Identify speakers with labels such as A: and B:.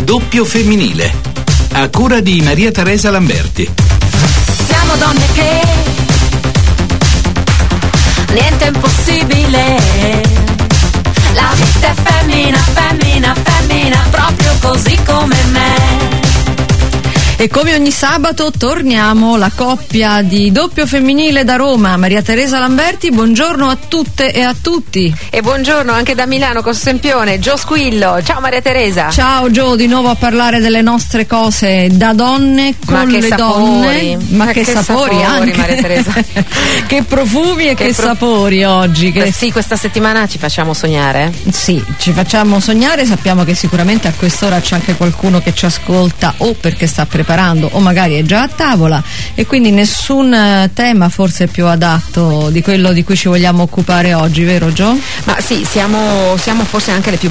A: Doppio femminile, a cura di Maria Teresa Lamberti.
B: Siamo donne che niente è impossibile. La vita è femmina, femmina, femmina, proprio così come me.
C: E come ogni sabato torniamo, la coppia di Doppio femminile da Roma, Maria Teresa Lamberti, buongiorno a tutte e a tutti.
D: E buongiorno anche da Milano con Sempione, Gio Squillo. Ciao Maria Teresa.
C: Ciao Gio, di nuovo a parlare delle nostre cose da donne con le donne. Ma che sapori anche.
D: Maria Teresa.
C: Che profumi e che sapori oggi.
D: Sì, questa settimana ci facciamo sognare.
C: Sì, ci facciamo sognare, sappiamo che sicuramente a quest'ora c'è anche qualcuno che ci ascolta o perché sta preparando o magari è già a tavola, e quindi nessun tema forse è più adatto di quello di cui ci vogliamo occupare oggi, vero Gio?
D: Ma sì, siamo forse anche le più